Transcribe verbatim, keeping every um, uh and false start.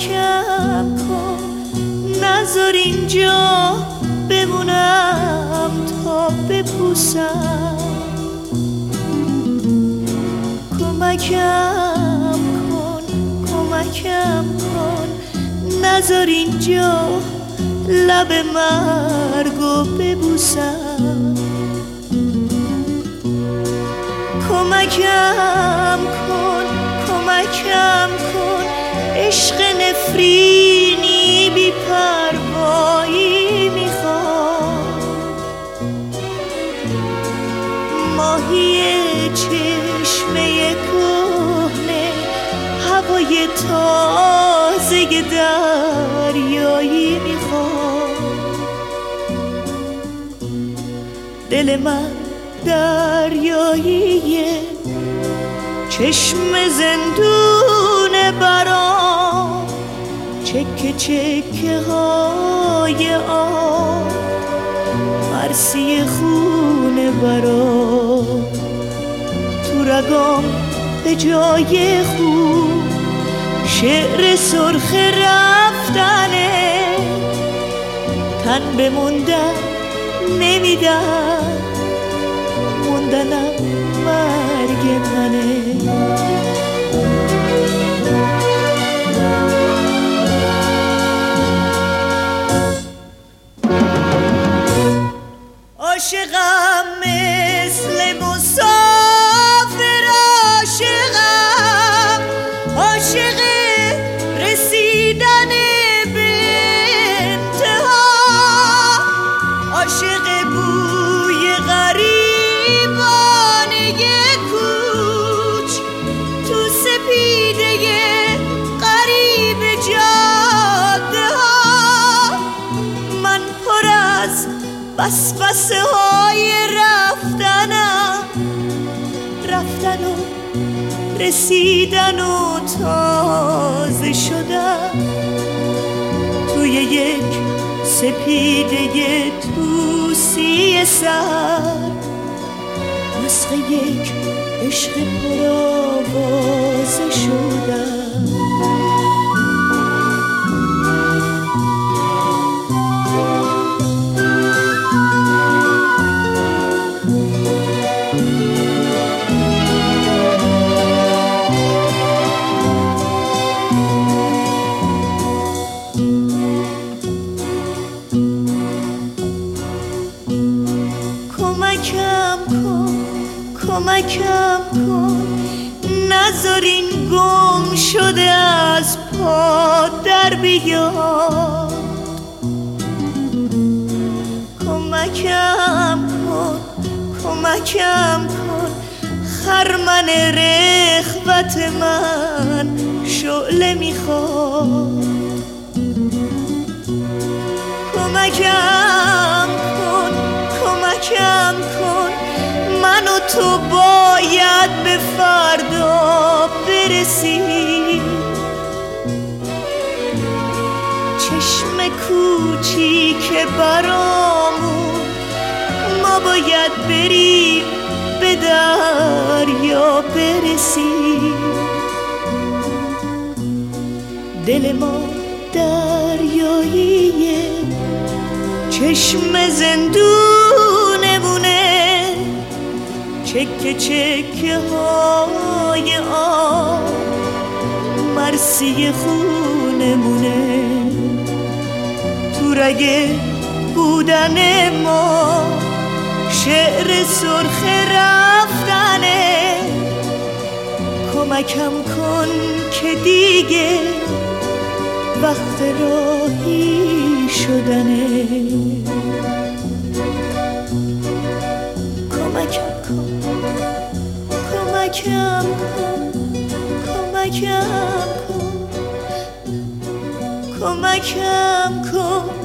کمکم کن نذار اینجا بمونم تا بپوسم. کمکم کن کمکم کن نذار اینجا لب مرگو ببوسم. کمکم کن کمکم کن عشق نفرینی بی پروایی میخوام. ماهی چشمه کهنه هوای تازه دریایی میخوام. دل من دریاییه چشم زندون برام چکه چکه های آب مرسی خونه برام. تو رگام به جای خوب شعر سرخ رفتنه تن بموندن نمیدن موندنم مرگ منه. عاشقم مثل مسافر عاشقم عاشق رسیدن به انتها عاشق بوی غریبانه کوچ تو سپیده غریب جاده ها. من پر از وسوسه های رفتنم رفتن و رسیدن و تازه شدن توی یک سپیده توسی سر نسخه یک عشق پرآوازه شدن. کمکم کن کمکم کن نذار این گم شده از پا در بیاد. کمکم کن کمکم کن خرمن رغبت من شعله میخواد. کمکم کن کمکم کن من و تو باید به فردا برسیم. چشم کوچیک برامون ما باید بریم به دریا برسیم. دل ما دریاییه چشم زندونمونه چکه چکه های آب مرسی خونمونه. تو رگ بودن ما شعر سرخ رفتنه. کمکم کن که دیگه وقت راهی شدنه. کمکم کن کمکم کن کمکم کن کمکم کن